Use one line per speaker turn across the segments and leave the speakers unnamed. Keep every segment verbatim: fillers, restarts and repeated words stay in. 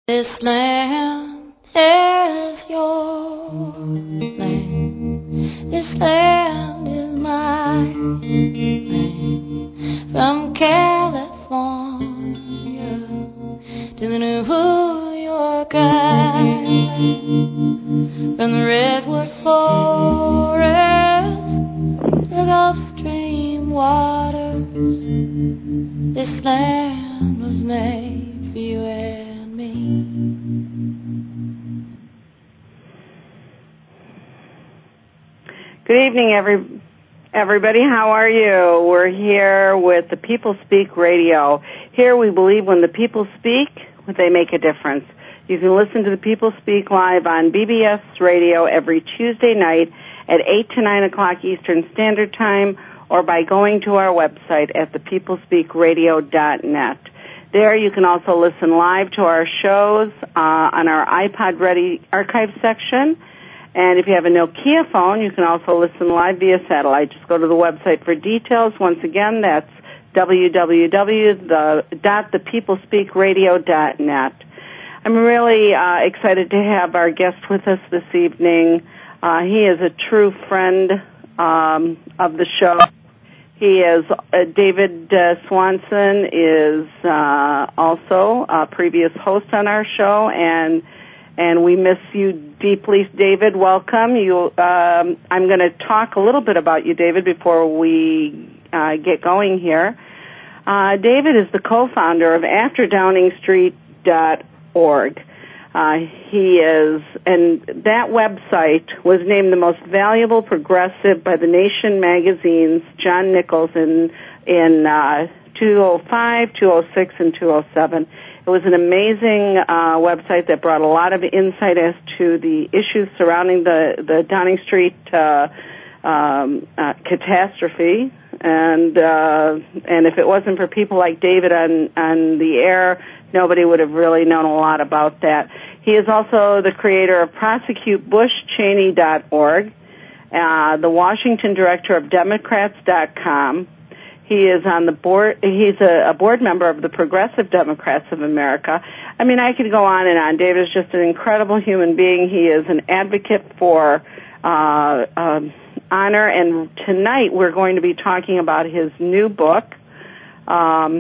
This land is your land. This land is my land. From California to the New York Island, from the redwood forest to the Gulf Stream waters, this land was made for you and me.
Good evening, every, everybody. How are you? We're here with the People Speak Radio. Here we believe when the people speak, they make a difference. You can listen to the People Speak live on B B S Radio every Tuesday night at eight to nine o'clock Eastern Standard Time, or by going to our website at the people speak radio dot net. There you can also listen live to our shows uh, on our iPod Ready archive section. And if you have a Nokia phone, you can also listen live via satellite. Just go to the website for details. Once again, that's w w w dot the people speak radio dot net. I'm really uh, excited to have our guest with us this evening. Uh, he is a true friend um, of the show. He is, uh, David uh, Swanson is uh, also a previous host on our show, and and we miss you deeply, David. Welcome. You. Um, I'm going to talk a little bit about you, David, before we uh, get going here. Uh, David is the co-founder of after downing street dot org. Uh, he is, and that website was named the most valuable progressive by the Nation magazine's John Nichols in in uh, two oh five, two oh six, and two oh seven. It was an amazing uh, website that brought a lot of insight as to the issues surrounding the, the Downing Street uh, um, uh, catastrophe. And uh, and if it wasn't for people like David on, on the air, nobody would have really known a lot about that. He is also the creator of prosecute bush cheney dot org, uh, the Washington director of democrats dot com. He is on the board. He's a, a board member of the Progressive Democrats of America. I mean, I could go on and on. David is just an incredible human being. He is an advocate for uh, um, honor, and tonight we're going to be talking about his new book. Um,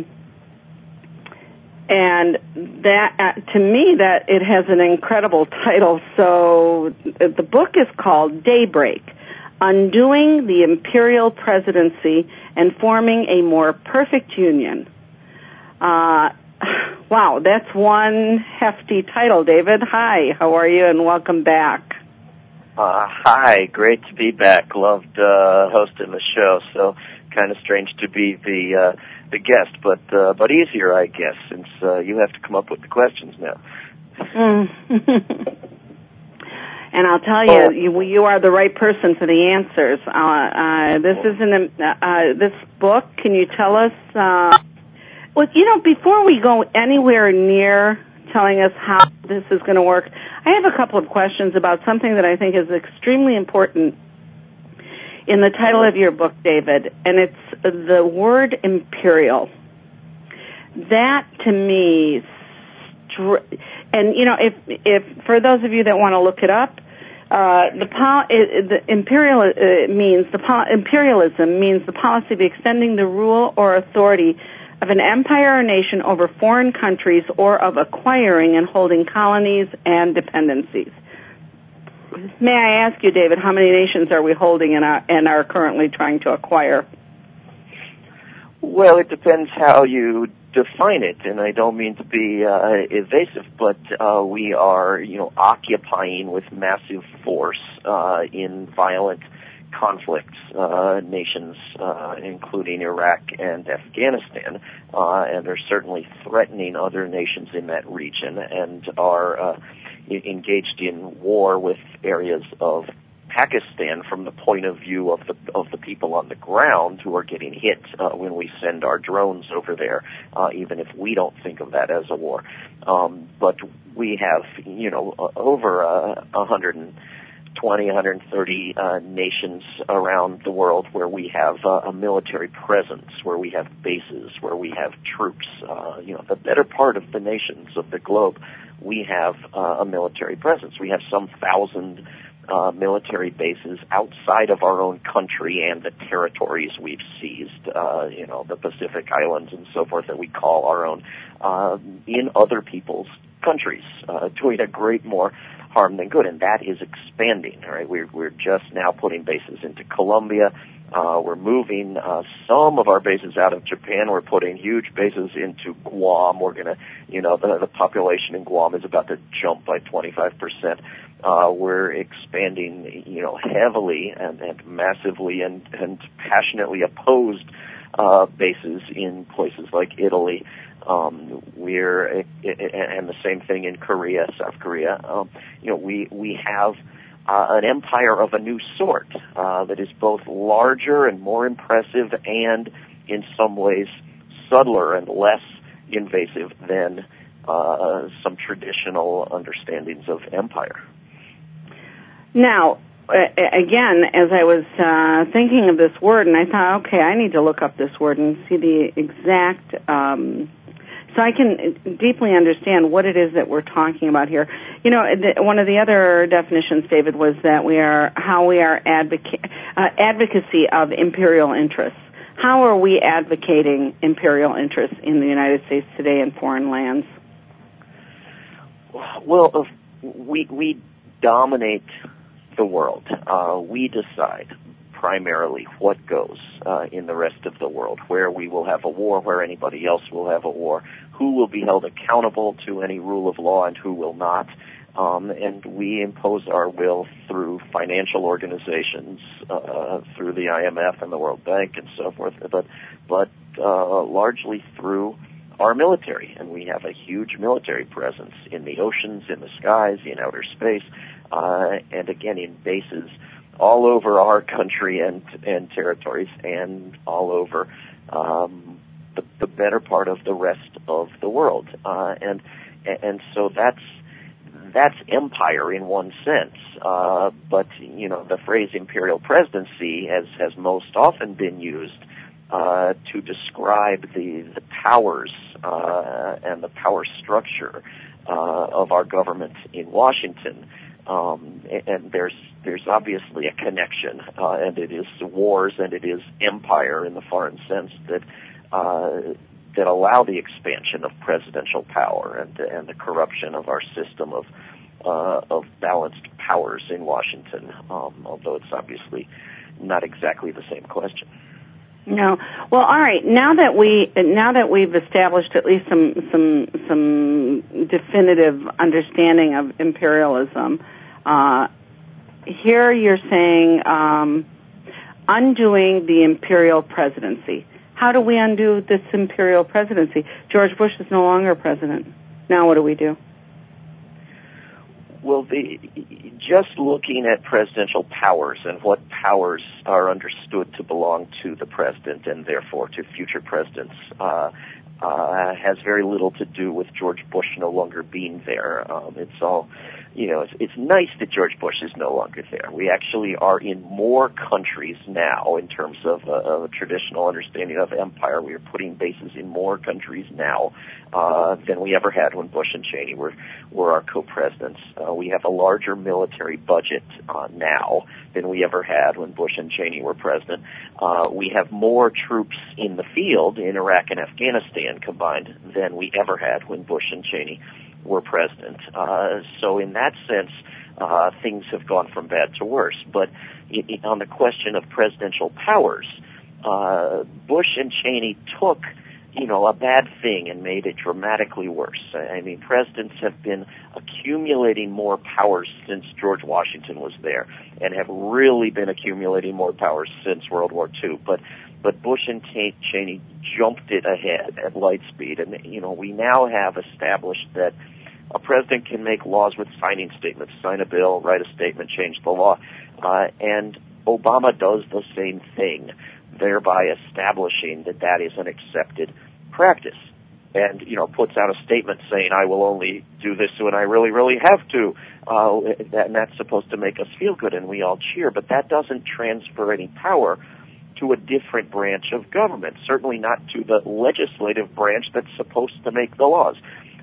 and that, uh, to me, that it has an incredible title. So the book is called Daybreak: Undoing the Imperial Presidency and Forming a More Perfect Union. Uh, wow, that's one hefty title, David. Hi, how are you, and welcome back.
Uh, hi, great to be back. Loved uh, hosting the show, so kind of strange to be the uh, the guest, but uh, but easier, I guess, since uh, you have to come up with the questions now.
Mm. And I'll tell you,
oh.
you, you are the right person for the answers. Uh, uh, this is an uh, this book. Can you tell us? Uh, well, you know, before we go anywhere near telling us how this is going to work, I have a couple of questions about something that I think is extremely important in the title of your book, David, and it's the word imperial. That, to me, str- and, you know, if if for those of you that want to look it up, uh, the, pol- it, the imperial uh, means the pol- imperialism means the policy of extending the rule or authority of an empire or nation over foreign countries, or of acquiring and holding colonies and dependencies. May I ask you, David, how many nations are we holding and are, and are currently trying to acquire?
Well, it depends how you define it, and I don't mean to be uh, evasive, but uh, we are, you know, occupying with massive force uh, in violent conflicts, uh, nations, uh, including Iraq and Afghanistan, uh, and are certainly threatening other nations in that region, and are uh, engaged in war with areas of Pakistan from the point of view of the of the people on the ground who are getting hit uh, when we send our drones over there, uh, even if we don't think of that as a war. Um, but we have, you know, uh, over uh, one hundred twenty, one hundred thirty uh, nations around the world where we have uh, a military presence, where we have bases, where we have troops. Uh, you know, the better part of the nations of the globe we have uh, a military presence. We have some thousand uh, military bases outside of our own country and the territories we've seized, uh, you know, the Pacific Islands and so forth that we call our own, uh, in other people's countries, uh, doing a great more harm than good, and that is expanding. All right, we're we're just now putting bases into Colombia. Uh, we're moving uh, some of our bases out of Japan. We're putting huge bases into Guam. We're gonna, you know, the, the population in Guam is about to jump by twenty-five percent. Uh, we're expanding, you know, heavily and, and massively and, and passionately opposed uh, bases in places like Italy. Um, we're, and the same thing in Korea, South Korea. Um, you know, we, we have uh, an empire of a new sort, uh, that is both larger and more impressive and in some ways subtler and less invasive than, uh, some traditional understandings of empire.
Now, again, as I was uh, thinking of this word, and I thought, okay, I need to look up this word and see the exact, um, so I can deeply understand what it is that we're talking about here. You know, the, one of the other definitions, David, was that we are how we are advoca- uh, advocacy of imperial interests. How are we advocating imperial interests in the United States today in foreign lands?
Well, we we dominate the world. Uh, we decide primarily what goes uh, in the rest of the world, where we will have a war, where anybody else will have a war, who will be held accountable to any rule of law and who will not. Um, and we impose our will through financial organizations, uh, through the I M F and the World Bank and so forth, but but uh, largely through our military. And we have a huge military presence in the oceans, in the skies, in outer space, uh, and again in bases all over our country and and territories, and all over um, the, the better part of the rest of the world. Uh, and and so that's that's empire in one sense. Uh, but you know, the phrase imperial presidency has has most often been used uh, to describe the the powers uh, and the power structure uh, of our government in Washington. Um, and there's there's obviously a connection, uh, and it is wars and it is empire in the foreign sense that uh, that allow the expansion of presidential power and and the corruption of our system of uh, of balanced powers in Washington. Um, although it's obviously not exactly the same question.
No. Well, all right. Now that we now that we've established at least some some some definitive understanding of imperialism, uh, here you're saying um, undoing the imperial presidency. How do we undo this imperial presidency? George Bush is no longer president. Now what do we do?
Well, the, just looking at presidential powers and what powers are understood to belong to the president and therefore to future presidents uh, uh, has very little to do with George Bush no longer being there. Um, it's all, you know, it's, it's nice that George Bush is no longer there. We actually are in more countries now in terms of, uh, of a traditional understanding of empire. We are putting bases in more countries now uh, than we ever had when Bush and Cheney were, were our co-presidents. Uh, we have a larger military budget uh, now than we ever had when Bush and Cheney were president. Uh, we have more troops in the field in Iraq and Afghanistan combined than we ever had when Bush and Cheney were president. Uh, so in that sense, uh, things have gone from bad to worse. But it, it, on the question of presidential powers, uh, Bush and Cheney took, you know, a bad thing and made it dramatically worse. I mean, presidents have been accumulating more powers since George Washington was there and have really been accumulating more powers since World War Two. But But Bush and Cheney jumped it ahead at light speed. And, you know, we now have established that a president can make laws with signing statements, sign a bill, write a statement, change the law. Uh, and Obama does the same thing, thereby establishing that that is an accepted practice. And, you know, puts out a statement saying, I will only do this when I really, really have to. Uh, and that's supposed to make us feel good, and we all cheer. But that doesn't transfer any power to a different branch of government, certainly not to the legislative branch that's supposed to make the laws.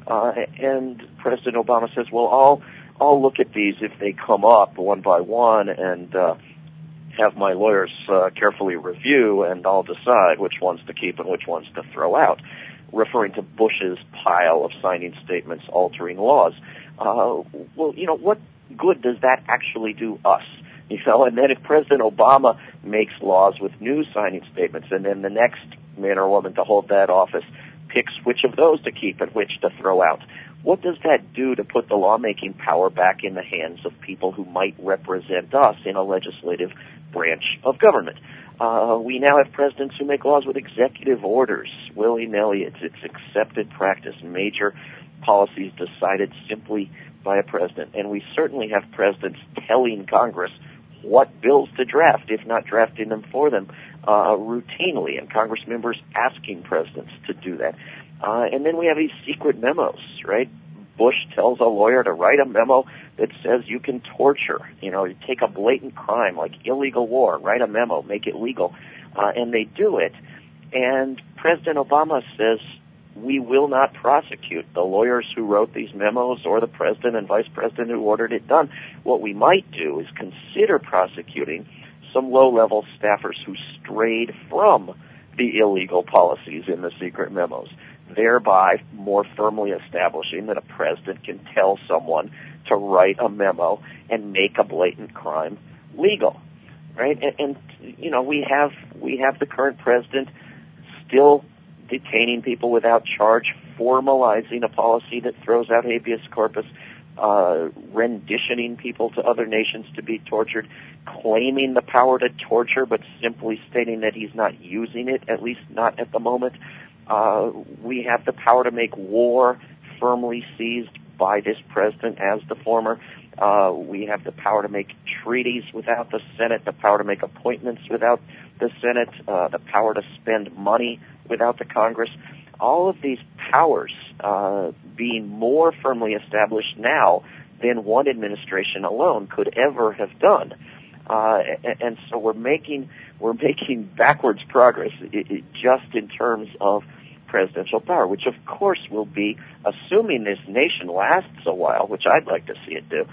Uh, and President Obama says, well, I'll, I'll look at these if they come up one by one and uh, have my lawyers uh, carefully review, and I'll decide which ones to keep and which ones to throw out, referring to Bush's pile of signing statements altering laws. Uh, well, you know, what good does that actually do us? You know, and then if President Obama makes laws with new signing statements, and then the next man or woman to hold that office picks which of those to keep and which to throw out, what does that do to put the lawmaking power back in the hands of people who might represent us in a legislative branch of government? Uh, we now have presidents who make laws with executive orders, willy-nilly. It's, it's accepted practice, major policies decided simply by a president. And we certainly have presidents telling Congress what bills to draft, if not drafting them for them, uh, routinely, and Congress members asking presidents to do that. Uh, and then we have these secret memos, right? Bush tells a lawyer to write a memo that says you can torture, you know, you take a blatant crime like illegal war, write a memo, make it legal, uh, and they do it. And President Obama says, we will not prosecute the lawyers who wrote these memos or the president and vice president who ordered it done. What we might do is consider prosecuting some low-level staffers who strayed from the illegal policies in the secret memos, thereby more firmly establishing that a president can tell someone to write a memo and make a blatant crime legal, right? And, and you know, we have we have the current president still detaining people without charge, formalizing a policy that throws out habeas corpus, uh, renditioning people to other nations to be tortured, claiming the power to torture but simply stating that he's not using it, at least not at the moment. Uh, we have the power to make war firmly seized by this president as the former. Uh, we have the power to make treaties without the Senate, the power to make appointments without the Senate, uh, the power to spend money without the Congress. All of these powers uh, being more firmly established now than one administration alone could ever have done. Uh, and, and so we're making we're making backwards progress it, it, just in terms of presidential power, which of course will be, assuming this nation lasts a while, which I'd like to see it do,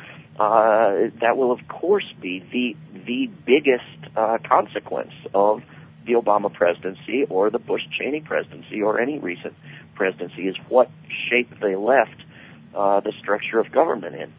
uh, that will of course be the the biggest uh, consequence of the Obama presidency or the Bush-Cheney presidency or any recent presidency, is what shape they left uh, the structure of government in.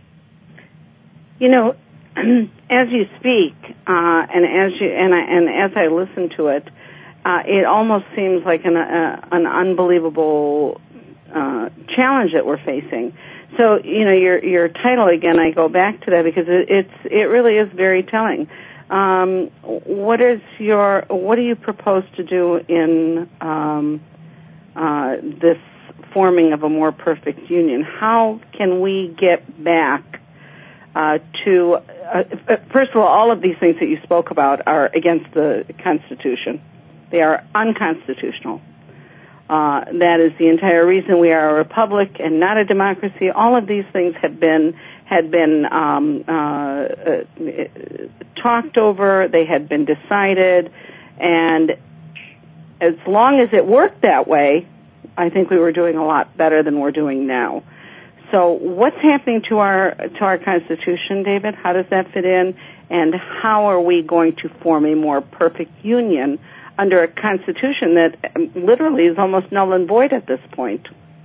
You know, as you speak, uh, and as you and I, and as I listen to it, uh, it almost seems like an uh, an unbelievable uh, challenge that we're facing. So, you know, your your title again, I go back to that because it, it's it really is very telling. Um, what is your what do you propose to do in um, uh, this forming of a more perfect union? How can we get back uh, to uh, first of all, all of these things that you spoke about are against the Constitution. They are unconstitutional. Uh, that is the entire reason we are a republic and not a democracy. All of these things have been had been um, uh, uh, talked over. They had been decided, and as long as it worked that way, I think we were doing a lot better than we're doing now. So, what's happening to our to our Constitution, David? How does that fit in, and how are we going to form a more perfect union under a Constitution that literally is almost null and void at this point?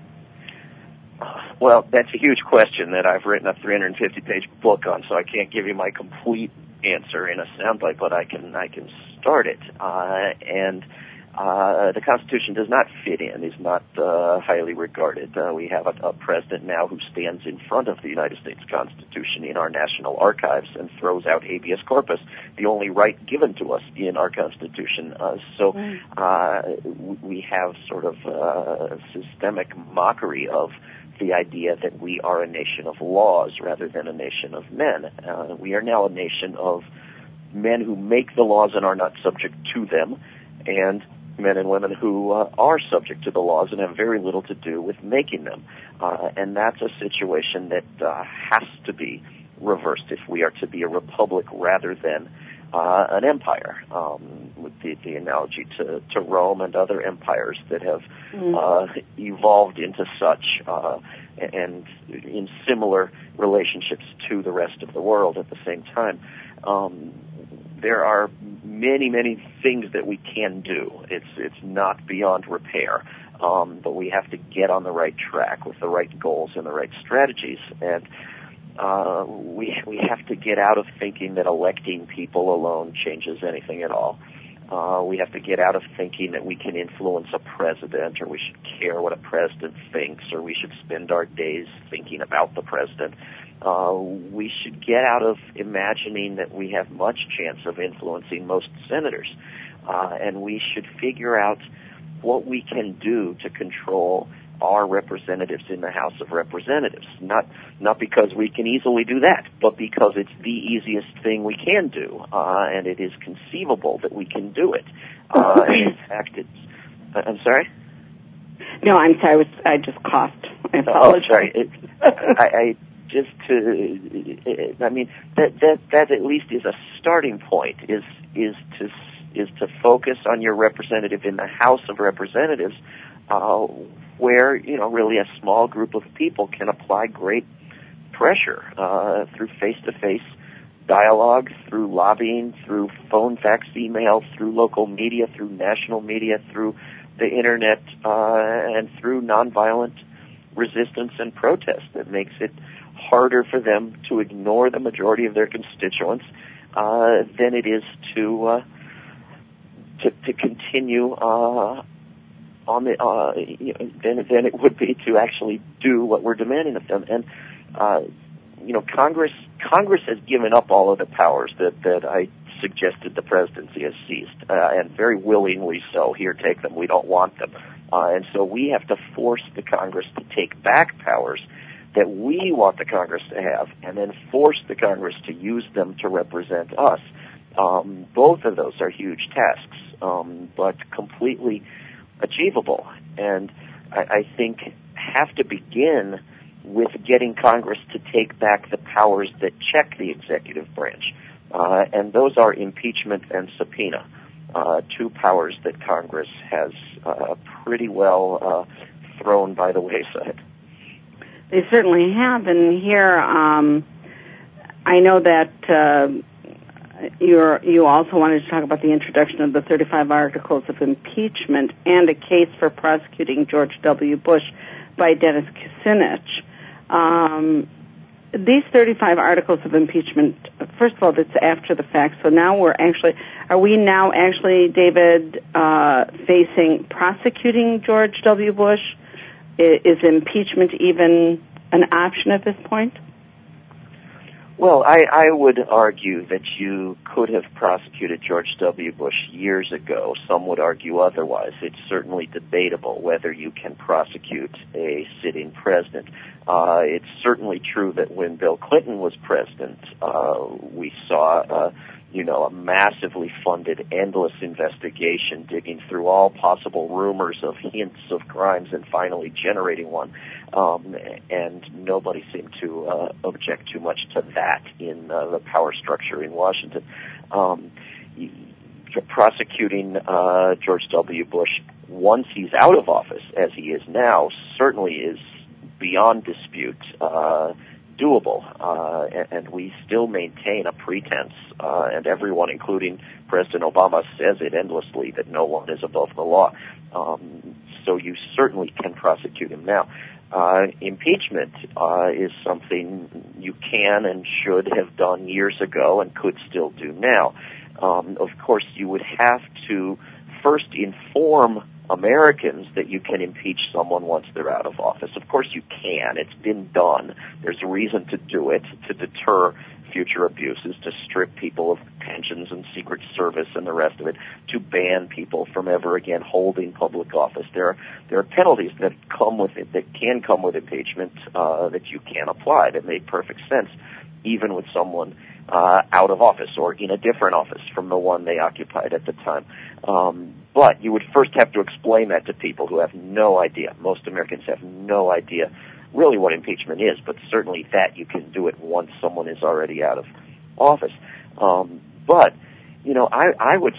Well, that's a huge question that I've written a three hundred fifty page book on, so I can't give you my complete answer in a soundbite, but I can I can start it. Uh, and uh, the Constitution does not fit in, is not uh, highly regarded. Uh, we have a, a president now who stands in front of the United States Constitution in our national archives and throws out habeas corpus, the only right given to us in our Constitution. Uh, so uh, we have sort of uh, systemic mockery of the idea that we are a nation of laws rather than a nation of men. Uh, we are now a nation of men who make the laws and are not subject to them, and men and women who uh, are subject to the laws and have very little to do with making them. Uh, and that's a situation that uh, has to be reversed if we are to be a republic rather than uh, an empire. Um, with the, the analogy to, to Rome and other empires that have mm. uh, evolved into such uh, and in similar relationships to the rest of the world at the same time. Um, there are many, many things that we can do. It's it's not beyond repair, um, but we have to get on the right track with the right goals and the right strategies. And uh, we we have to get out of thinking that electing people alone changes anything at all. Uh, we have to get out of thinking that we can influence a president, or we should care what a president thinks, or we should spend our days thinking about the president. Uh, we should get out of imagining that we have much chance of influencing most senators, uh, and we should figure out what we can do to control our representatives in the House of Representatives. Not not because we can easily do that, but because it's the easiest thing we can do, uh, and it is conceivable that we can do it. Uh, and in fact, it's. Uh, I'm sorry.
No, I'm sorry. I, was, I just coughed. I
apologize. Oh, sorry. It, I. I Just to, I mean, that that that at least is a starting point. Is is to is to focus on your representative in the House of Representatives, uh, where you know really a small group of people can apply great pressure uh, through face-to-face dialogue, through lobbying, through phone, fax, email, through local media, through national media, through the internet, uh, and through nonviolent resistance and protest that makes it harder for them to ignore the majority of their constituents uh, than it is to uh, to, to continue uh, on the uh, you know, than than it would be to actually do what we're demanding of them. And uh, you know, Congress Congress has given up all of the powers that that I suggested the presidency has seized, uh, and very willingly so. Here, take them. We don't want them, uh, and so we have to force the Congress to take back powers that we want the Congress to have, and then force the Congress to use them to represent us. Um, both of those are huge tasks, um, but completely achievable, and I, I think have to begin with getting Congress to take back the powers that check the executive branch, uh, and those are impeachment and subpoena, uh, two powers that Congress has uh, pretty well uh, thrown by the wayside.
They certainly have, and here um, I know that uh, you're, you also wanted to talk about the introduction of the thirty-five articles of impeachment and a case for prosecuting George W. Bush by Dennis Kucinich. Um, these thirty-five articles of impeachment, first of all, that's after the fact, so now we're actually, are we now actually, David, uh, facing prosecuting George W. Bush? Is impeachment even an option at this point?
Well, I, I would argue that you could have prosecuted George W. Bush years ago. Some would argue otherwise. It's certainly debatable whether you can prosecute a sitting president. Uh, it's certainly true that when Bill Clinton was president, uh, we saw uh, you know, a massively funded, endless investigation digging through all possible rumors of hints of crimes and finally generating one. Um, and nobody seemed to uh, object too much to that in uh, the power structure in Washington. Um, prosecuting uh, George W. Bush once he's out of office, as he is now, certainly is beyond dispute. Uh, doable, uh, and, and we still maintain a pretense, uh, and everyone, including President Obama, says it endlessly, that no one is above the law. Um, so you certainly can prosecute him now. Uh, impeachment uh, is something you can and should have done years ago and could still do now. Um, of course, you would have to first inform Americans that you can impeach someone once they're out of office. Of course you can. It's been done. There's a reason to do it, to deter future abuses, to strip people of pensions and Secret Service and the rest of it, to ban people from ever again holding public office. There are, there are penalties that come with it, that can come with impeachment, uh, that you can apply, that make perfect sense, even with someone uh, out of office or in a different office from the one they occupied at the time. Um, but you would first have to explain that to people who have no idea. Most Americans have no idea really what impeachment is, but certainly that you can do it once someone is already out of office. Um, but, you know, I, I would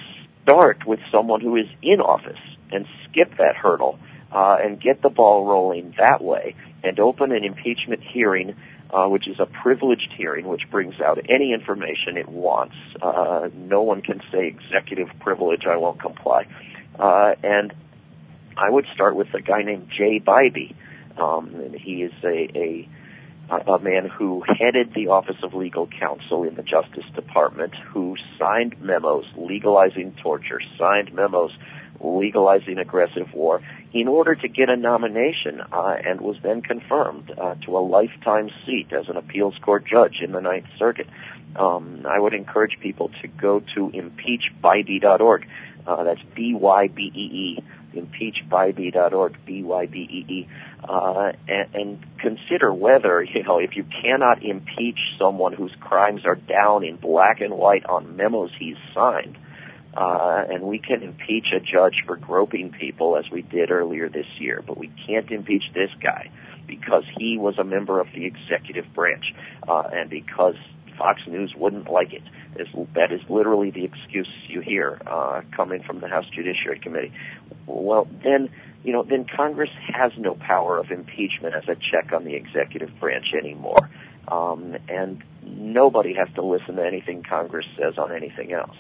start with someone who is in office and skip that hurdle uh, and get the ball rolling that way and open an impeachment hearing, uh, which is a privileged hearing, which brings out any information it wants. Uh, no one can say executive privilege, I won't comply. Uh, and I would start with a guy named Jay Bybee. Um, and he is a, a a man who headed the Office of Legal Counsel in the Justice Department, who signed memos legalizing torture, signed memos legalizing aggressive war in order to get a nomination, uh, and was then confirmed uh, to a lifetime seat as an appeals court judge in the Ninth Circuit. Um, I would encourage people to go to impeach bybee dot org. Uh, that's B Y B E E, impeach bybee dot org, B Y B E E, uh, and, and consider whether, you know, if you cannot impeach someone whose crimes are down in black and white on memos he's signed, uh, and we can impeach a judge for groping people as we did earlier this year, but we can't impeach this guy because he was a member of the executive branch, uh, and because Fox News wouldn't like it. That is literally the excuse you hear uh, coming from the House Judiciary Committee. Well, then, you know, then Congress has no power of impeachment as a check on the executive branch anymore, um, and nobody has to listen to anything Congress says on anything else.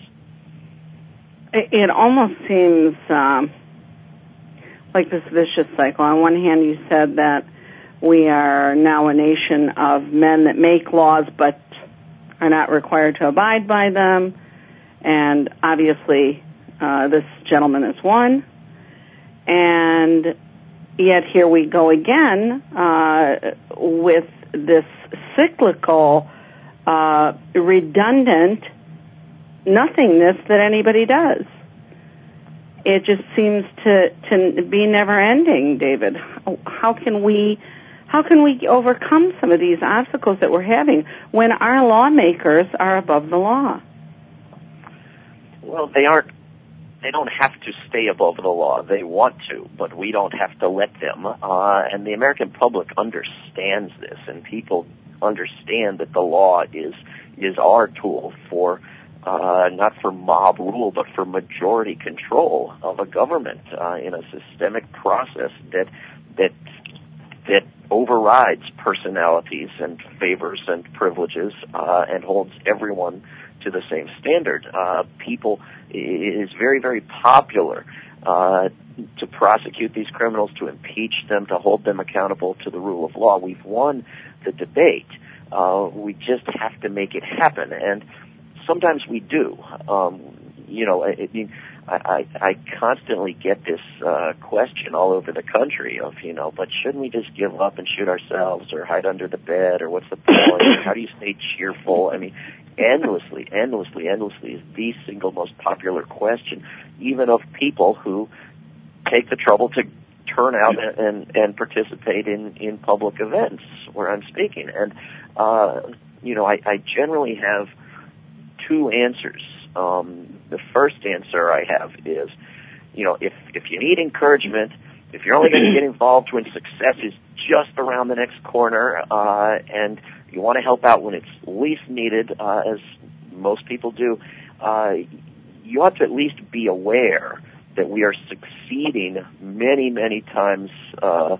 It, it almost seems um, like this vicious cycle. On one hand, you said that we are now a nation of men that make laws, but are not required to abide by them, and obviously uh, this gentleman is one. And yet here we go again uh, with this cyclical, uh, redundant nothingness that anybody does. It just seems to, to be never-ending, David. How can we... How can we overcome some of these obstacles that we're having when our lawmakers are above the law?
Well, they aren't. They don't have to stay above the law. They want to, but we don't have to let them. Uh, and the American public understands this, and people understand that the law is is our tool for uh, not for mob rule, but for majority control of a government uh, in a systemic process that that that overrides personalities and favors and privileges uh, and holds everyone to the same standard. Uh, people, it is very, very popular uh, to prosecute these criminals, to impeach them, to hold them accountable to the rule of law. We've won the debate. Uh, we just have to make it happen, and sometimes we do. Um, you know, I mean, I, I constantly get this uh, question all over the country of, you know, but shouldn't we just give up and shoot ourselves or hide under the bed, or what's the point? How do you stay cheerful? I mean, endlessly, endlessly, endlessly is the single most popular question, even of people who take the trouble to turn out and, and, and participate in, in public events where I'm speaking. And, uh, you know, I, I generally have two answers. Um, the first answer I have is, you know, if, if you need encouragement, if you're only going to get involved when success is just around the next corner, uh, and you want to help out when it's least needed, uh, as most people do, uh, you ought to at least be aware that we are succeeding many, many times, uh,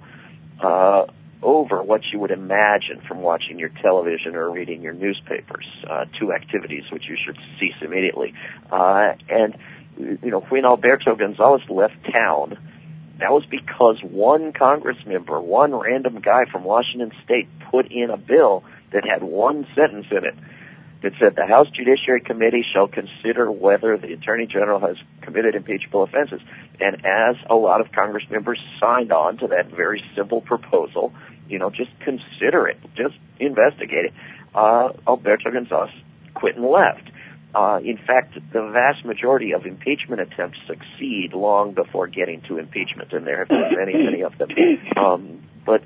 uh, over what you would imagine from watching your television or reading your newspapers, uh, two activities which you should cease immediately. Uh, and, you know, when Alberto Gonzales left town, that was because one Congress member, one random guy from Washington State, put in a bill that had one sentence in it that said the House Judiciary Committee shall consider whether the Attorney General has committed impeachable offenses. And as a lot of Congress members signed on to that very simple proposal, you know, just consider it, just investigate it, uh, Alberto Gonzales quit and left. Uh, in fact, the vast majority of impeachment attempts succeed long before getting to impeachment, and there have been many, many of them. Um, but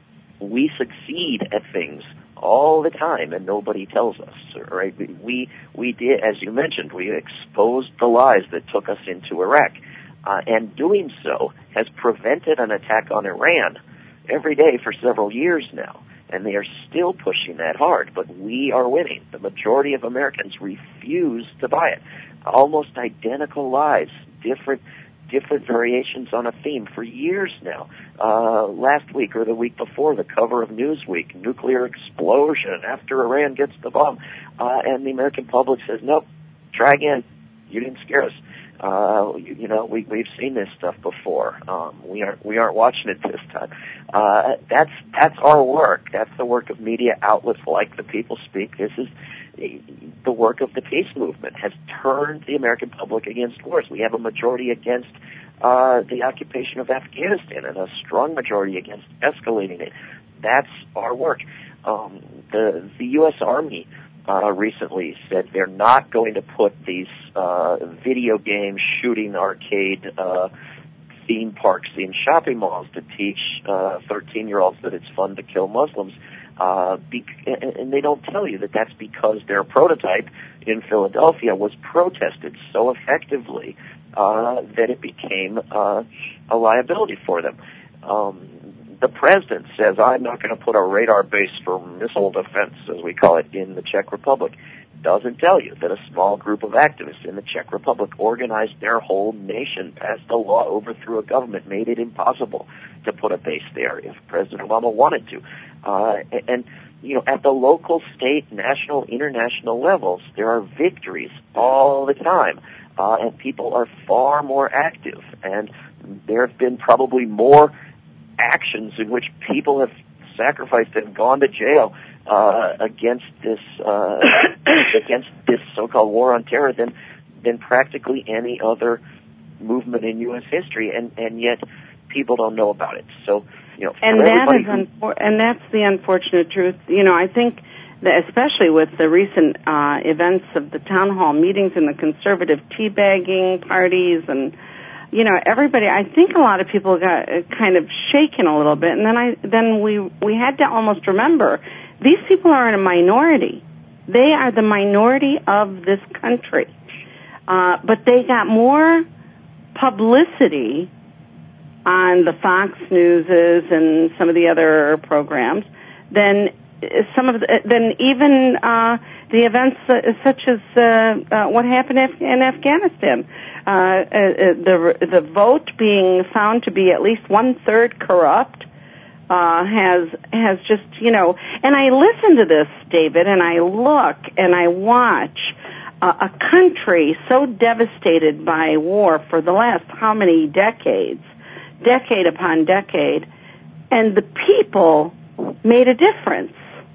we succeed at things all the time, and nobody tells us, right? We, we did, as you mentioned, we exposed the lies that took us into Iraq, uh, and doing so has prevented an attack on Iran every day for several years now. and they are still pushing that hard. But we are winning. The majority of Americans refuse to buy it. Almost identical lies, different different variations on a theme for years now. Uh, last week or the week before, the cover of Newsweek, nuclear explosion after Iran gets the bomb. Uh, and the American public says, nope, try again. You didn't scare us. Uh, you, you know, we, we've seen this stuff before. Um, we aren't, we aren't watching it this time. Uh, that's, that's our work. That's the work of media outlets like The People Speak. This is the work of the peace movement, has turned the American public against wars. We have a majority against uh, the occupation of Afghanistan and a strong majority against escalating it. That's our work. Um, the, the U S Army uh, recently said they're not going to put these uh, video game shooting arcade uh, theme parks in shopping malls to teach uh, thirteen-year-olds that it's fun to kill Muslims. Uh, be- and they don't tell you that that's because their prototype in Philadelphia was protested so effectively uh, that it became uh, a liability for them. Um, the president says, I'm not going to put a radar base for missile defense, as we call it, in the Czech Republic. Doesn't tell you that a small group of activists in the Czech Republic organized their whole nation, passed a law, overthrew a government, made it impossible to put a base there if President Obama wanted to. Uh, and, you know, at the local, state, national, international levels, there are victories all the time. Uh, and people are far more active. And there have been probably more actions in which people have sacrificed and gone to jail uh, against this uh, against this so-called war on terror than than practically any other movement in U S history. And, and yet people don't know about it. So, you know,
and that is
who,
unfor- and that's the unfortunate truth. You know, I think that especially with the recent uh, events of the town hall meetings and the conservative teabagging parties, and you know, everybody. I think a lot of people got kind of shaken a little bit, and then I then we we had to almost remember these people are in a minority. They are the minority of this country, uh, but they got more publicity on the Fox Newses and some of the other programs than some of the, than even uh, the events uh, such as uh, uh, what happened in Afghanistan. Uh, uh, the the vote being found to be at least one third corrupt uh, has has just you know. And I listen to this, David, and I look and I watch uh, a country so devastated by war for the last how many decades. Decade upon decade, and the people made a difference.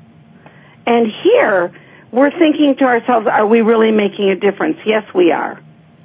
And here, we're thinking to ourselves, are we really making a difference? Yes, we are.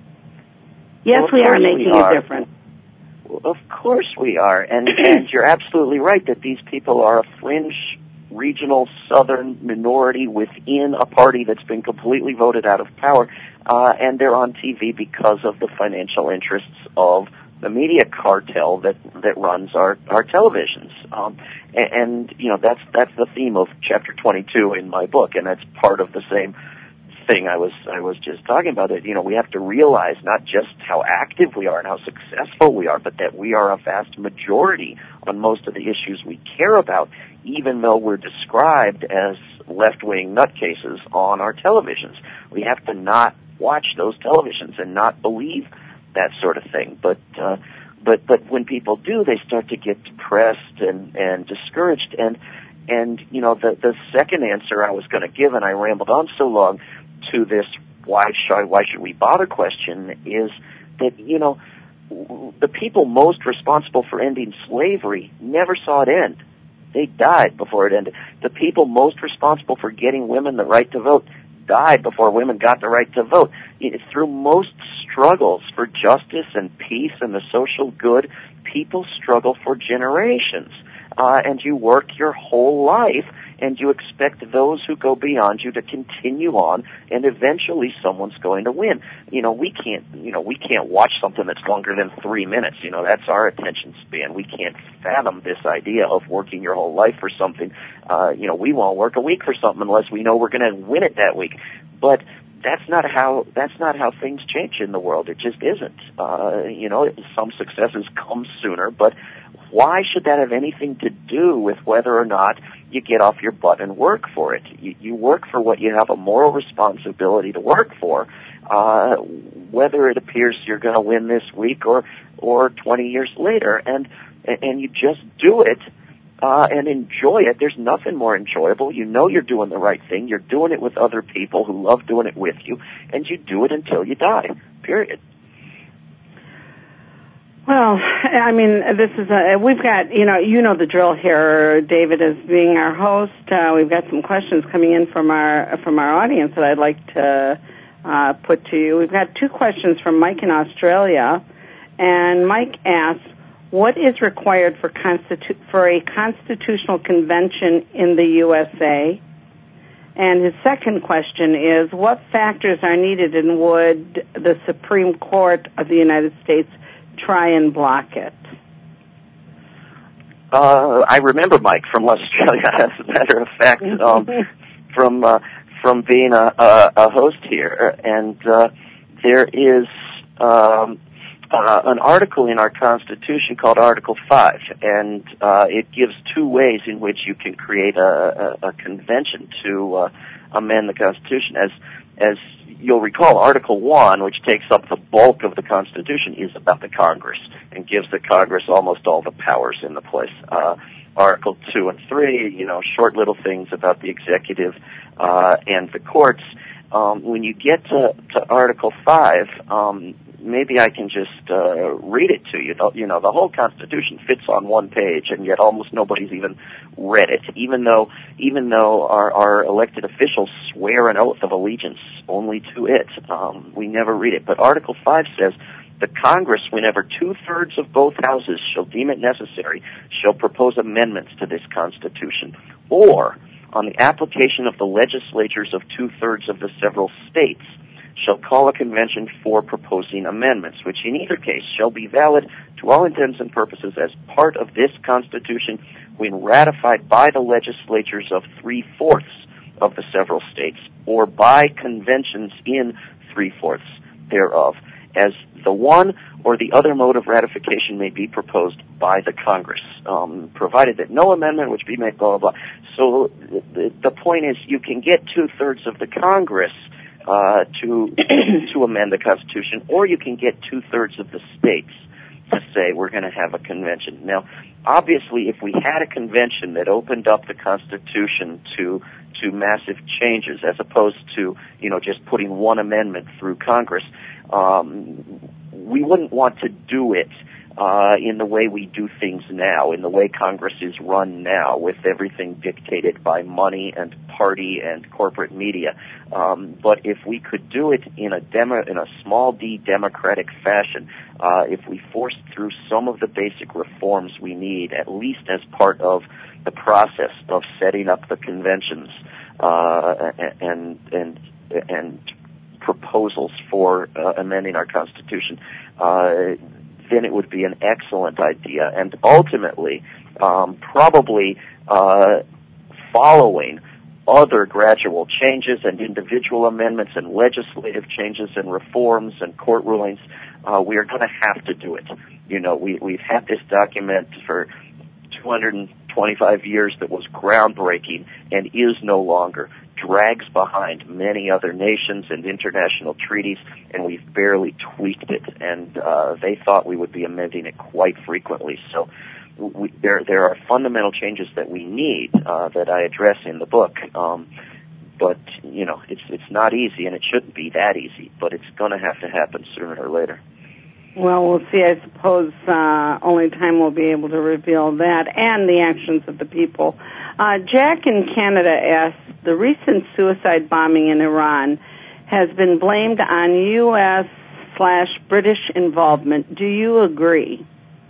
Yes,
well,
we are making
we are.
a difference.
Well, of course we are, and, and you're absolutely right that these people are a fringe, regional, southern minority within a party that's been completely voted out of power, uh, and they're on T V because of the financial interests of the media cartel that that runs our our televisions, um, and, and you know that's that's the theme of chapter twenty-two in my book, and that's part of the same thing I was I was just talking about. It you know we have to realize not just how active we are and how successful we are, but that we are a vast majority on most of the issues we care about, even though we're described as left-wing nutcases on our televisions. We have to not watch those televisions and not believe that sort of thing. But uh, but but when people do, they start to get depressed and, and discouraged. And and you know the the second answer I was going to give, and I rambled on so long to this why should why should we bother question, is that you know the people most responsible for ending slavery never saw it end. They died before it ended. The people most responsible for getting women the right to vote died before women got the right to vote. It's through most struggles for justice and peace and the social good, people struggle for generations. Uh, and you work your whole life, and you expect those who go beyond you to continue on, and eventually someone's going to win. You know, we can't, you know, we can't watch something that's longer than three minutes. You know, that's our attention span. We can't fathom this idea of working your whole life for something. Uh, you know, we won't work a week for something unless we know we're going to win it that week. But that's not how that's not how things change in the world. It just isn't. Uh, you know, some successes come sooner, but why should that have anything to do with whether or not you get off your butt and work for it. You, you work for what you have a moral responsibility to work for, uh, whether it appears you're going to win this week or or twenty years later, and and you just do it uh, and enjoy it. There's nothing more enjoyable. You know you're doing the right thing. You're doing it with other people who love doing it with you, and you do it until you die. Period.
Well, I mean, this is a, we've got, you know, you know the drill here. David is being our host. Uh, we've got some questions coming in from our, from our audience that I'd like to, uh, put to you. We've got two questions from Mike in Australia, and Mike asks, what is required for constitu- for a constitutional convention in the U S A? And his second question is, what factors are needed and would the Supreme Court of the United States try and block it?
Uh, I remember Mike from Australia, as a matter of fact, um, from uh, from being a, a, a host here. And uh, there is um, uh, an article in our Constitution called Article five, and uh, it gives two ways in which you can create a, a, a convention to uh, amend the Constitution. As as you'll recall, Article one, which takes up the bulk of the Constitution, is about the Congress and gives the Congress almost all the powers in the place. Uh, Article two and three, you know, short little things about the executive uh, and the courts. Um, when you get to, to Article five, um, maybe I can just uh, read it to you. You know, the whole Constitution fits on one page, and yet almost nobody's even read it, even though even though our, our elected officials swear an oath of allegiance only to it. Um, we never read it. But Article five says, the Congress, whenever two-thirds of both houses shall deem it necessary, shall propose amendments to this Constitution, or, on the application of the legislatures of two-thirds of the several states, shall call a convention for proposing amendments, which in either case shall be valid to all intents and purposes as part of this Constitution when ratified by the legislatures of three-fourths of the several states, or by conventions in three-fourths thereof, as the one or the other mode of ratification may be proposed by the Congress, um, provided that no amendment which be made, blah, blah, blah. So the, the point is, you can get two-thirds of the Congress uh, to to amend the Constitution, or you can get two-thirds of the states to say we're going to have a convention. Now, obviously, if we had a convention that opened up the Constitution to to massive changes, as opposed to, you know, just putting one amendment through Congress, um, we wouldn't want to do it uh, in the way we do things now, in the way Congress is run now, with everything dictated by money and party and corporate media. Um, but if we could do it in a demo, in a small d democratic fashion, uh, if we forced through some of the basic reforms we need, at least as part of the process of setting up the conventions uh, and and and proposals for uh, amending our Constitution, uh, then it would be an excellent idea. And ultimately, um, probably uh, following other gradual changes and individual amendments and legislative changes and reforms and court rulings, uh, we are going to have to do it. You know, we, we've had this document for two hundred twenty-five years that was groundbreaking and is no longer, drags behind many other nations and international treaties, and we've barely tweaked it. And uh, they thought we would be amending it quite frequently. So we, there there are fundamental changes that we need uh, that I address in the book. Um, but, you know, it's it's not easy, and it shouldn't be that easy, but it's going to have to happen sooner or later.
Well, we'll see. I suppose uh, only time will be able to reveal that and the actions of the people. Uh, Jack in Canada asks, the recent suicide bombing in Iran has been blamed on U S slash British involvement. Do you agree?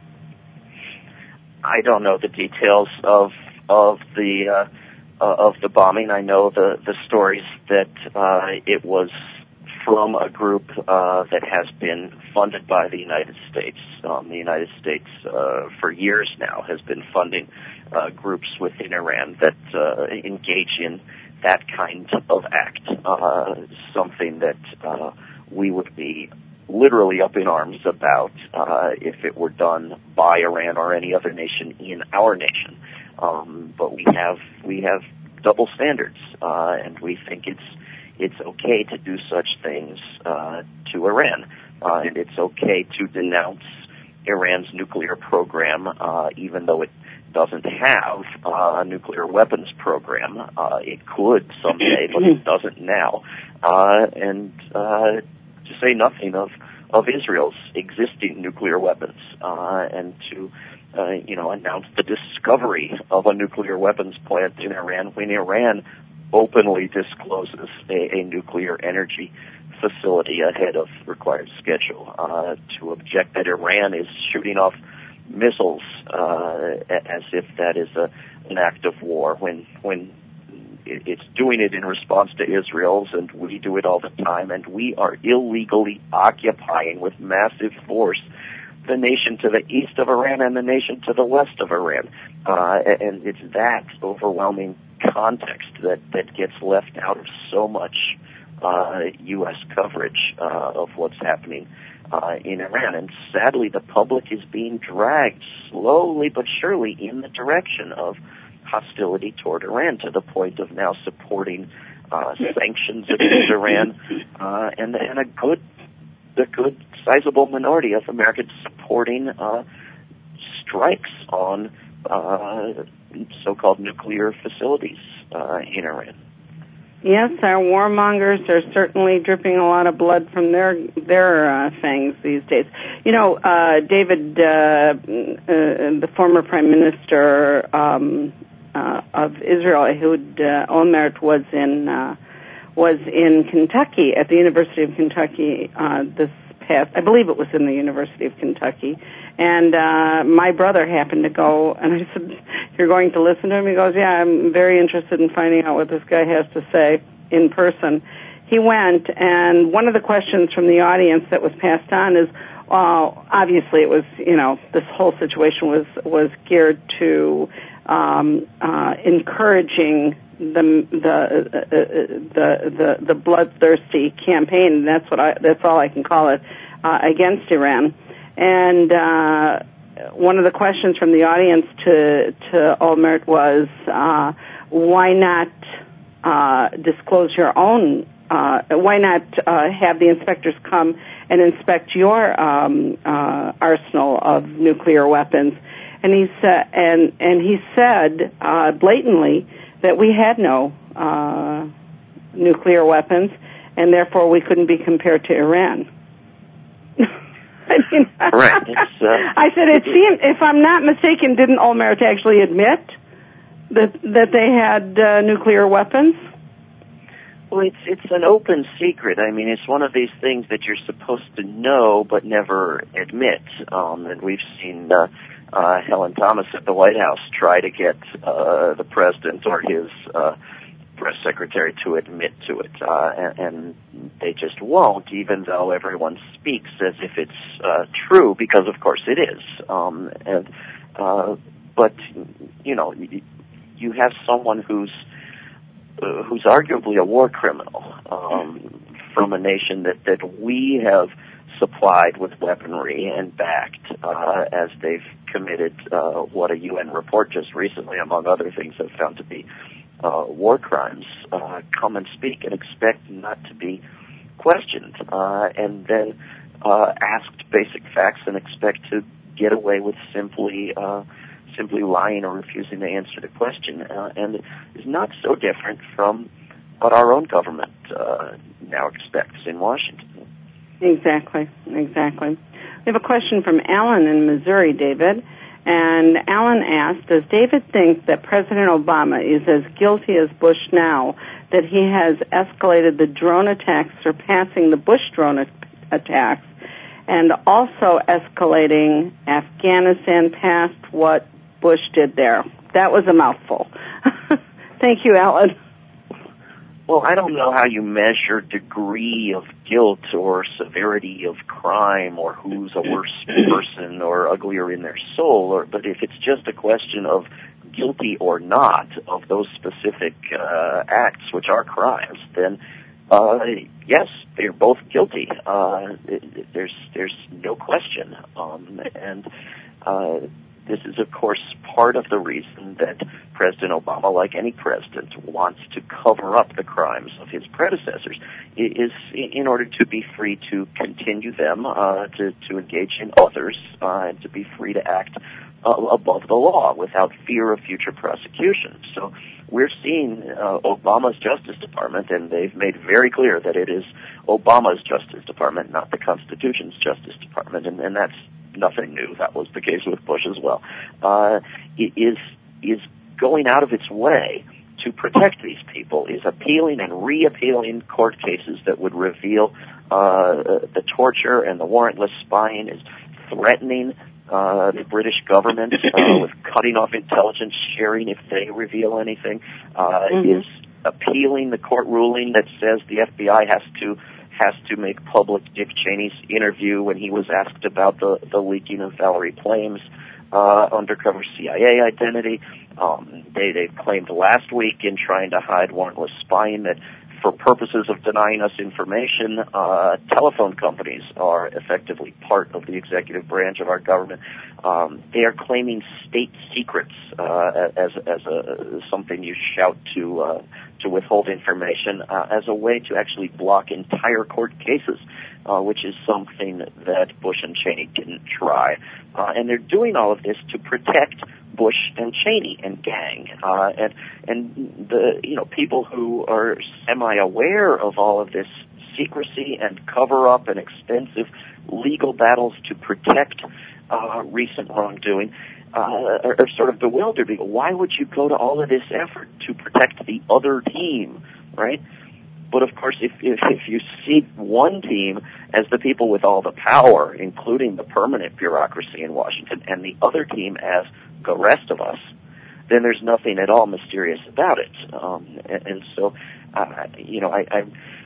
I don't know the details of of the uh, uh, of the bombing. I know the the stories that uh, it was from a group uh, that has been funded by the United States. Um, the United States, uh, for years now, has been funding uh, groups within Iran that uh, engage in that kind of act, uh, something that uh, we would be literally up in arms about uh, if it were done by Iran or any other nation in our nation. Um, but we have we have double standards, uh, and we think it's it's okay to do such things uh, to Iran, uh, and it's okay to denounce Iran's nuclear program, uh, even though it doesn't have uh, a nuclear weapons program. Uh, it could someday, but it doesn't now. Uh, and uh, to say nothing of, of Israel's existing nuclear weapons, uh, and to uh, you know announce the discovery of a nuclear weapons plant in Iran when Iran openly discloses a, a nuclear energy facility ahead of required schedule. Uh, to object that Iran is shooting off missiles uh, as if that is a, an act of war, when when it's doing it in response to Israel's, and we do it all the time, and we are illegally occupying with massive force the nation to the east of Iran and the nation to the west of Iran. Uh, and it's that overwhelming context that, that gets left out of so much uh, U S coverage uh, of what's happening Uh, in Iran. And sadly, the public is being dragged slowly but surely in the direction of hostility toward Iran, to the point of now supporting uh, sanctions against Iran, uh, and, and a good, a good sizable minority of Americans supporting uh, strikes on uh, so-called nuclear facilities uh, in Iran.
Yes, our warmongers are certainly dripping a lot of blood from their their uh, fangs these days. You know, uh, David, uh, uh, the former Prime Minister um, uh, of Israel, Ehud uh, Olmert, was in uh, was in Kentucky at the University of Kentucky uh, this past. I believe it was in the University of Kentucky. And uh, my brother happened to go, and I said, "You're going to listen to him?" He goes, "Yeah, I'm very interested in finding out what this guy has to say in person." He went, and one of the questions from the audience that was passed on is, uh, obviously it was, you know, this whole situation was, was geared to um, uh, encouraging the the, uh, the the the bloodthirsty campaign, and that's what I that's all I can call it, uh, against Iran. And uh, one of the questions from the audience to to Olmert was, uh, why not uh, disclose your own? Uh, why not uh, have the inspectors come and inspect your um, uh, arsenal of nuclear weapons? And he said, and and he said uh, blatantly that we had no uh, nuclear weapons, and therefore we couldn't be compared to Iran. I mean,
right. It's, uh,
I said, it seemed, if I'm not mistaken, didn't Olmert actually admit that that they had uh, nuclear weapons?
Well, it's it's an open secret. I mean, it's one of these things that you're supposed to know but never admit. Um, and we've seen uh, uh, Helen Thomas at the White House try to get uh, the president or his uh, press secretary to admit to it, uh, and, and they just won't, even though everyone speaks as if it's uh, true, because of course it is. Um, and uh, but you know, you, you have someone who's uh, who's arguably a war criminal um, from a nation that that we have supplied with weaponry and backed, uh, as they've committed uh, what a U N report just recently, among other things, have found to be Uh, war crimes, uh, come and speak and expect not to be questioned, uh, and then uh, asked basic facts and expect to get away with simply uh, simply lying or refusing to answer the question, uh, and is not so different from what our own government uh, now expects in Washington.
Exactly, exactly. We have a question from Alan in Missouri, David. And Alan asked, does David think that President Obama is as guilty as Bush now, that he has escalated the drone attacks, surpassing the Bush drone attacks, and also escalating Afghanistan past what Bush did there? That was a mouthful. Thank you, Alan.
Well, I don't know how you measure degree of guilt or severity of crime, or who's a worse person or uglier in their soul, or, but if it's just a question of guilty or not of those specific uh, acts, which are crimes, then uh, yes, they're both guilty. Uh, there's there's no question, um, and uh, this is, of course, part of the reason that President Obama, like any president, wants to cover up the crimes of his predecessors, is in order to be free to continue them, uh, to, to engage in others, uh, and to be free to act uh, above the law without fear of future prosecution. So we're seeing uh, Obama's Justice Department, and they've made very clear that it is Obama's Justice Department, not the Constitution's Justice Department, and, and that's nothing new. That was the case with Bush as well. Uh, is is going out of its way to protect these people, is appealing and reappealing court cases that would reveal uh, the torture and the warrantless spying, is threatening uh, the British government uh, with cutting off intelligence sharing if they reveal anything, uh, mm-hmm. is appealing the court ruling that says the F B I has to has to make public Dick Cheney's interview when he was asked about the, the leaking of Valerie Plame's uh, undercover C I A identity. Um, they, they claimed last week in trying to hide warrantless spying that for purposes of denying us information, uh, telephone companies are effectively part of the executive branch of our government. Um, they are claiming state secrets uh, as as a something you shout to uh, to withhold information uh, as a way to actually block entire court cases, uh, which is something that Bush and Cheney didn't try. Uh, and they're doing all of this to protect Bush and Cheney and gang, uh, and and the you know people who are semi-aware of all of this secrecy and cover-up and expensive legal battles to protect uh, recent wrongdoing uh, are, are sort of bewildered. Why would you go to all of this effort to protect the other team, right? But of course, if, if if you see one team as the people with all the power, including the permanent bureaucracy in Washington, and the other team as the rest of us, then there's nothing at all mysterious about it. Um, and, and so, uh, you know, I, I,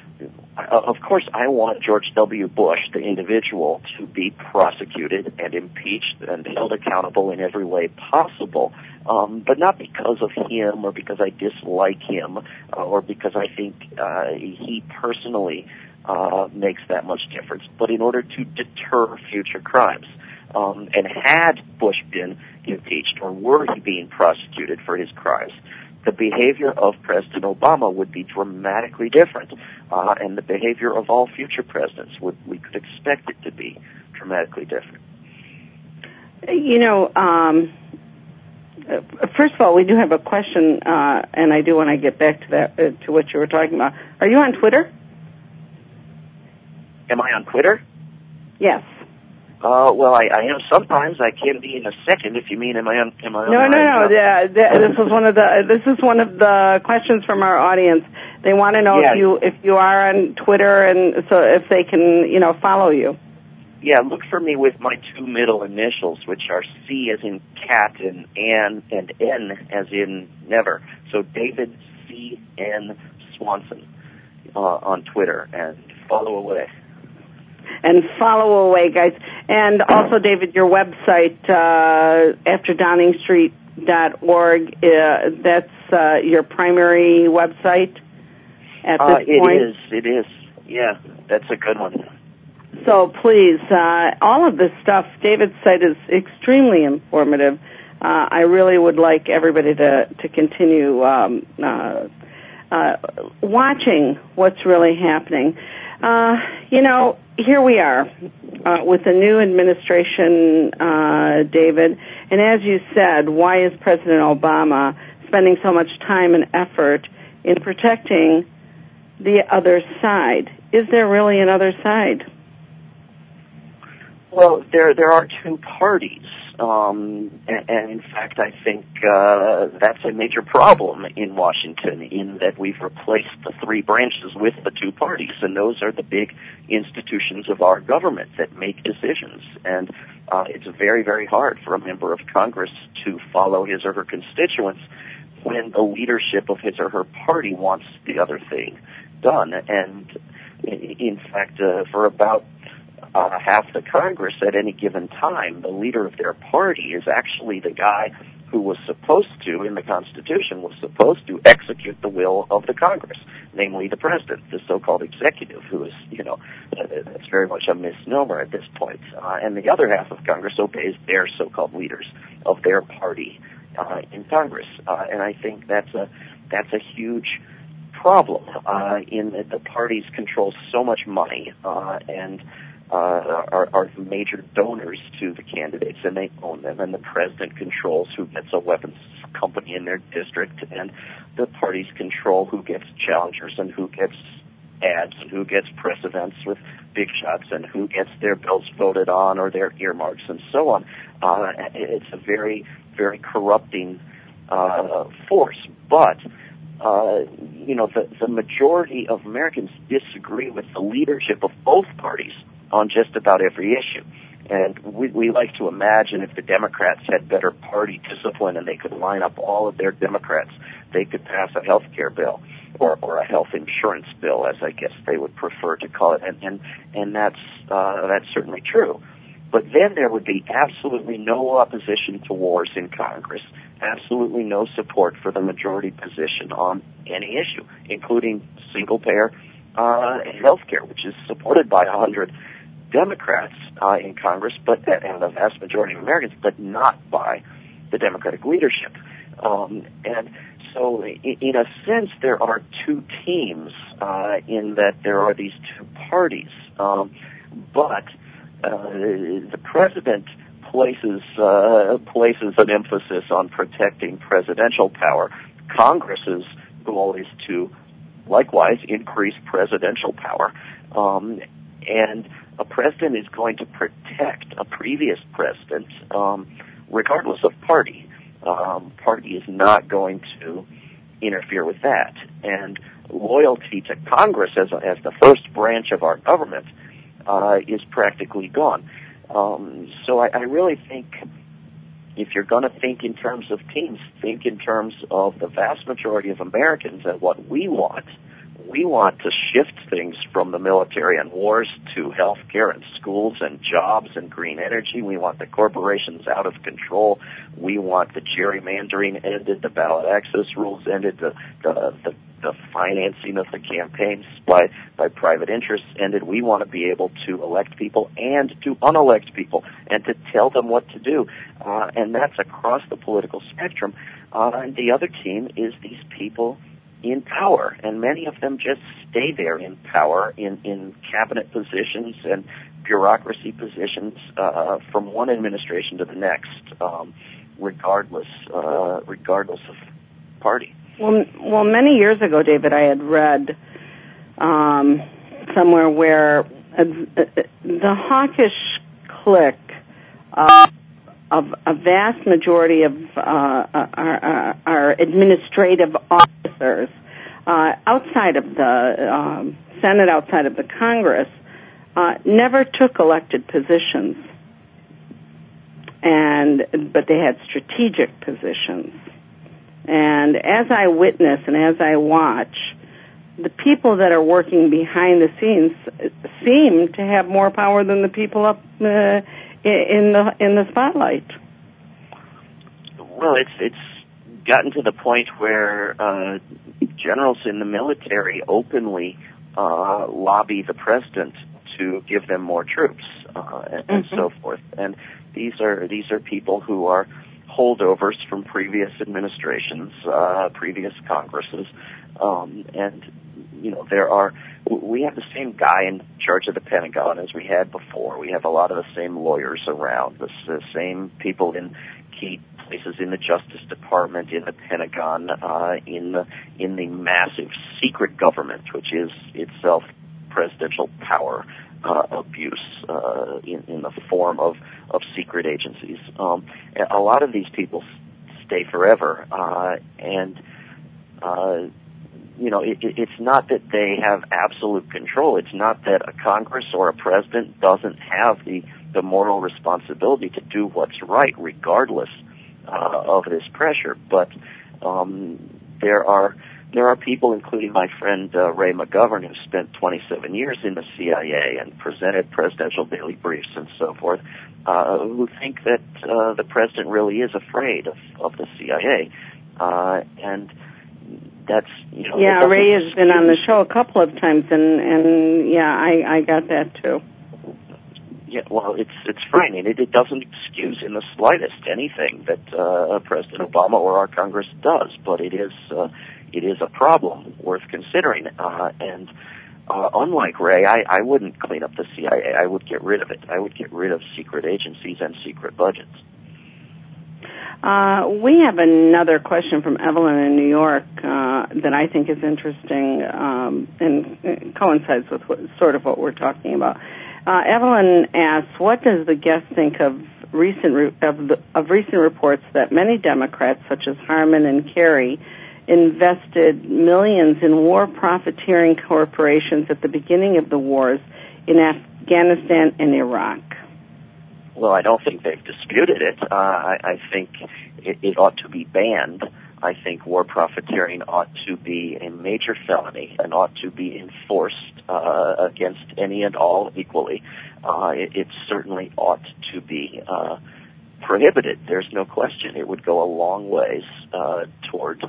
I, of course, I want George W. Bush, the individual, to be prosecuted and impeached and held accountable in every way possible, um, but not because of him or because I dislike him uh, or because I think uh, he personally uh, makes that much difference, but in order to deter future crimes. Um, and had Bush been impeached or were he being prosecuted for his crimes, the behavior of President Obama would be dramatically different, uh, and the behavior of all future presidents would we could expect it to be dramatically different.
You know, um, first of all, we do have a question, uh, and I do want to get back to that uh, to what you were talking about. Are you on Twitter?
Am I on Twitter?
Yes.
Uh, well, I, I am sometimes. I can be in a second. If you mean, am I on? Am I on?
No, no, no. The, the, this is one of the. This is one of the questions from our audience. They want to know yeah. if you if you are on Twitter, and so if they can, you know, follow you.
Yeah, look for me with my two middle initials, which are C as in cat and Ann and N as in never. So David C N Swanson uh, on Twitter, and follow away.
And follow away, guys. And also, David, your website, uh, after downing street dot org, uh, that's uh, your primary website at this
uh,
point?
It is, it is. Yeah, that's a good one.
So please, uh, all of this stuff, David's site is extremely informative. Uh, I really would like everybody to, to continue um, uh, uh, watching what's really happening. Uh, you know, here we are uh, with the new administration, uh, David, and as you said, why is President Obama spending so much time and effort in protecting the other side? Is there really another side?
Well, there there are two parties, um, and, and in fact, I think uh, that's a major problem in Washington, in that we've replaced the three branches with the two parties, and those are the big institutions of our government that make decisions. And uh, it's very, very hard for a member of Congress to follow his or her constituents when the leadership of his or her party wants the other thing done. And in fact, uh, for about Uh, half the Congress at any given time, the leader of their party is actually the guy who was supposed to, in the Constitution, was supposed to execute the will of the Congress. namely the president, the so-called executive, who is, you know, that's very much a misnomer at this point. Uh, and the other half of Congress obeys their so-called leaders of their party uh, in Congress. Uh, and I think that's a that's a huge problem uh, in that the parties control so much money uh, and uh, are, are major donors to the candidates, and they own them. And the president controls who gets a weapons company in their district, and the parties control who gets challengers and who gets ads and who gets press events with big shots and who gets their bills voted on or their earmarks and so on. Uh, it's a very, very corrupting uh, force. But, uh, you know, the, the majority of Americans disagree with the leadership of both parties on just about every issue. And we, we like to imagine if the Democrats had better party discipline and they could line up all of their Democrats, they could pass a health care bill or, or a health insurance bill, as I guess they would prefer to call it. And, and, and that's, uh, that's certainly true. But then there would be absolutely no opposition to wars in Congress, absolutely no support for the majority position on any issue, including single-payer uh, health care, which is supported by a hundred Democrats uh, in Congress, but and the vast majority of Americans, but not by the Democratic leadership. Um, and so, in a sense, there are two teams uh, in that there are these two parties. Um, but uh, the president places uh, places an emphasis on protecting presidential power. Congress's goal is to, likewise, increase presidential power. Um, and a president is going to protect a previous president, um, regardless of party. Um, party is not going to interfere with that. And loyalty to Congress as, a, as the first branch of our government uh, is practically gone. Um, so I, I really think if you're going to think in terms of teams, think in terms of the vast majority of Americans and what we want. We want to shift things from the military and wars to health care and schools and jobs and green energy. We want the corporations out of control. We want the gerrymandering ended, the ballot access rules ended, the the, the, the financing of the campaigns by, by private interests ended. We want to be able to elect people and to unelect people and to tell them what to do. Uh, and that's across the political spectrum. Uh, and the other team is these people in power, and many of them just stay there in power, in, in cabinet positions and bureaucracy positions uh, from one administration to the next, um, regardless uh, regardless of party.
Well, well, many years ago, David, I had read um, somewhere where uh, the hawkish clique uh, of a vast majority of uh, our, our, our administrative officers uh, outside of the um, Senate, outside of the Congress, uh, never took elected positions, and but they had strategic positions. And as I witness and as I watch, the people that are working behind the scenes seem to have more power than the people up uh, in the in the spotlight.
Well, it's it's gotten to the point where uh, generals in the military openly uh, lobby the president to give them more troops uh, and, and mm-hmm. so forth. And these are these are people who are holdovers from previous administrations, uh, previous Congresses, um, and you know there are. We have the same guy in charge of the Pentagon as we had before. We have a lot of the same lawyers around, the, the same people in key places in the Justice Department, in the Pentagon, uh, in the in the massive secret government, which is itself presidential power uh, abuse uh, in, in the form of, of secret agencies. Um, a lot of these people stay forever, uh, and uh, you know, it, it, it's not that they have absolute control. It's not that a Congress or a president doesn't have the, the moral responsibility to do what's right, regardless uh, of this pressure. But um, there are there are people, including my friend uh, Ray McGovern, who spent twenty-seven years in the C I A and presented presidential daily briefs and so forth, uh, who think that uh, the president really is afraid of, of the C I A, uh, and that's, you know...
Yeah, Ray has been on the show a couple of times, and, and yeah, I, I got that too.
Yeah, well, it's it's frightening. It, it doesn't excuse in the slightest anything that uh, President Obama or our Congress does, but it is uh, it is a problem worth considering. Uh, and uh, unlike Ray, I, I wouldn't clean up the C I A. I would get rid of it. I would get rid of secret agencies and secret budgets.
Uh, we have another question from Evelyn in New York uh, that I think is interesting um, and coincides with what, sort of what we're talking about. Uh, Evelyn asks, what does the guest think of recent re- of, the, of recent reports that many Democrats, such as Harman and Kerry, invested millions in war profiteering corporations at the beginning of the wars in Afghanistan and Iraq?
Well, I don't think they've disputed it. Uh, I, I think it, it ought to be banned. I think war profiteering ought to be a major felony and ought to be enforced uh, against any and all equally. Uh, it, it certainly ought to be uh, prohibited. There's no question. It would go a long ways uh, toward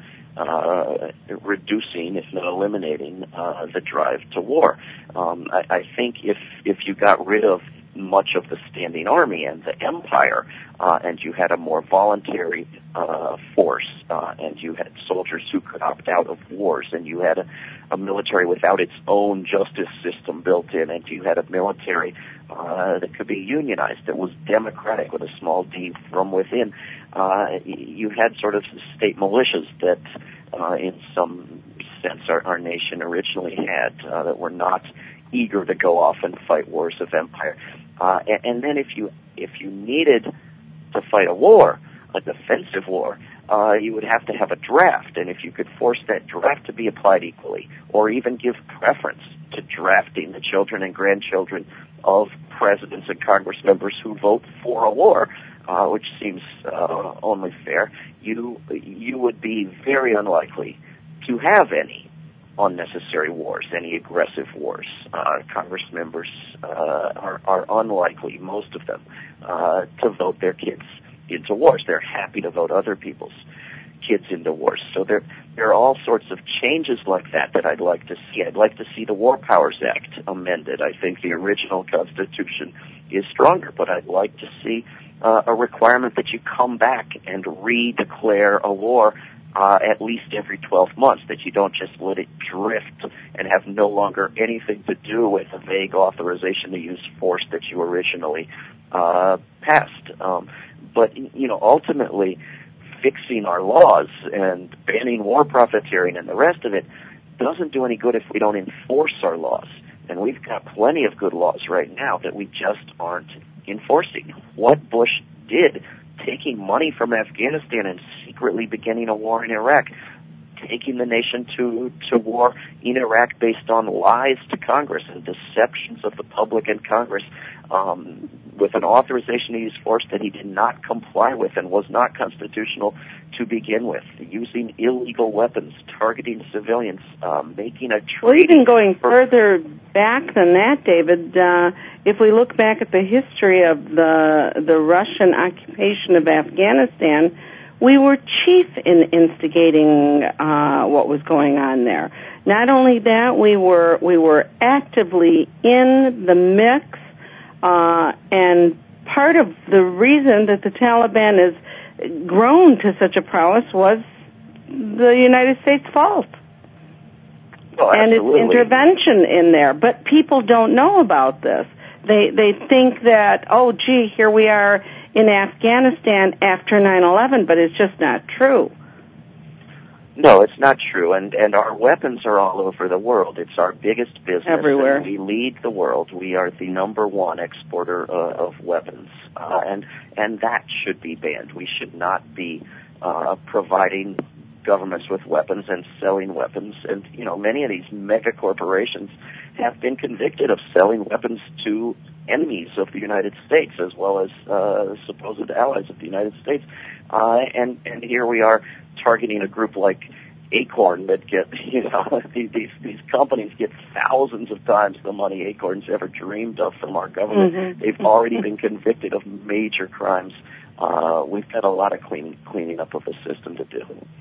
uh, reducing, if not eliminating, uh, the drive to war. Um, I, I think if if you got rid of much of the standing army and the empire, uh, and you had a more voluntary uh, force, uh, and you had soldiers who could opt out of wars, and you had a, a military without its own justice system built in, and you had a military uh, that could be unionized, that was democratic with a small d from within. Uh, you had sort of state militias that, uh, in some sense, our, our nation originally had, uh, that were not eager to go off and fight wars of empire. Uh, and, and then if you if you needed to fight a war, a defensive war, uh, you would have to have a draft. And if you could force that draft to be applied equally, or even give preference to drafting the children and grandchildren of presidents and Congress members who vote for a war, uh, which seems uh, only fair, you you would be very unlikely to have any unnecessary wars, any aggressive wars. Uh, Congress members uh, are, are unlikely, most of them, uh, to vote their kids into wars. They're happy to vote other people's kids into wars. So there, there are all sorts of changes like that that I'd like to see. I'd like to see the War Powers Act amended. I think the original Constitution is stronger, but I'd like to see uh, a requirement that you come back and redeclare a war Uh, at least every twelve months, that you don't just let it drift and have no longer anything to do with a vague authorization to use force that you originally uh, passed. Um, but, you know, ultimately, fixing our laws and banning war profiteering and the rest of it doesn't do any good if we don't enforce our laws. And we've got plenty of good laws right now that we just aren't enforcing. What Bush did, taking money from Afghanistan and secretly beginning a war in Iraq, taking the nation to, to war in Iraq based on lies to Congress and deceptions of the public and Congress, um, with an authorization to use force that he did not comply with and was not constitutional to begin with, using illegal weapons, targeting civilians, um, making a treaty.
Well, even going further back than that, David, uh, if we look back at the history of the the Russian occupation of Afghanistan, we were chief in instigating uh, what was going on there. Not only that, we were we were actively in the mix, uh, and part of the reason that the Taliban has grown to such a prowess was the United States' fault.
Oh,
and its intervention in there. But people don't know about this. They they think that, oh, gee, here we are in Afghanistan after nine eleven, but it's just not true.
No, it's not true, and and our weapons are all over the world. It's our biggest business.
Everywhere.
And we lead the world. We are the number one exporter uh, of weapons, uh, and and that should be banned. We should not be uh, providing governments with weapons and selling weapons. And, you know, many of these mega corporations have been convicted of selling weapons to enemies of the United States as well as uh, supposed allies of the United States. Uh, and, and here we are targeting a group like Acorn that get, you know, these, these companies get thousands of times the money Acorn's ever dreamed of from our government. Mm-hmm. They've already been convicted of major crimes. Uh, we've got a lot of cleaning, cleaning up of the system to do.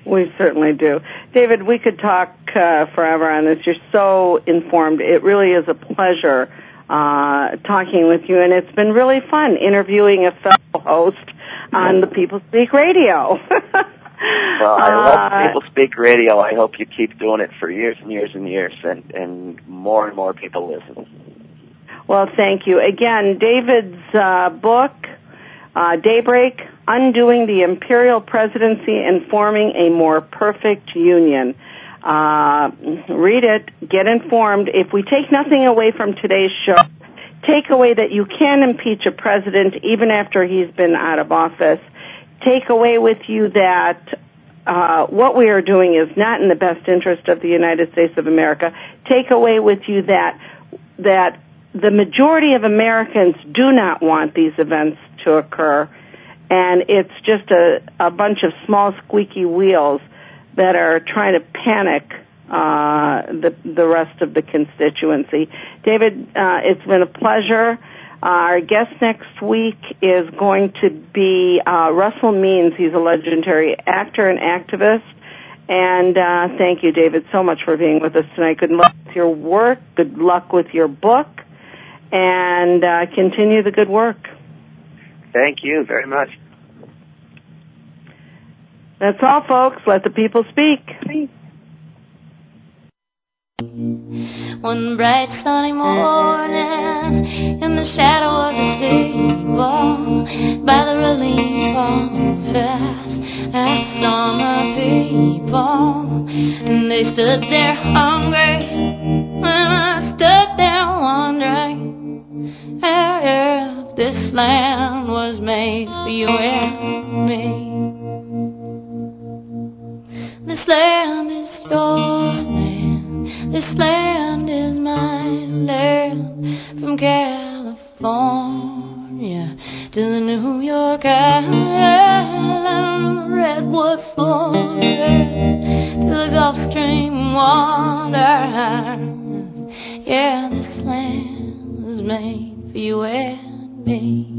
We certainly do. David, we could talk uh, forever on this. You're so informed. It really is a pleasure uh, talking with you, and it's been really fun interviewing a fellow host on the People Speak Radio.
Well, I love uh, People Speak Radio. I hope you keep doing it for years and years and years, and, and more and more people listen.
Well, thank you. Again, David's uh, book, uh, Daybreak, Undoing the Imperial Presidency and Forming a More Perfect Union. Uh, read it, get informed. If we take nothing away from today's show, take away that you can impeach a president even after he's been out of office. Take away with you that uh, what we are doing is not in the best interest of the United States of America. Take away with you that that the majority of Americans do not want these events to occur, and it's just a, a bunch of small squeaky wheels that are trying to panic uh, the, the rest of the constituency. David, uh, it's been a pleasure. Uh, our guest next week is going to be uh, Russell Means. He's a legendary actor and activist. And uh, thank you, David, so much for being with us tonight. Good luck with your work. Good luck with your book. And uh, continue the good work.
Thank you very much.
That's all, folks. Let the people speak.
One bright sunny morning, in the shadow of the steeple, by the relief of fast, I saw my people, and they stood there hungry, and I stood there wondering if this land was made for you and me. This land is your land, this land is my land, from California to the New York Island, the Redwood Forest to the Gulf Stream water. Yeah, this land was made for you and me.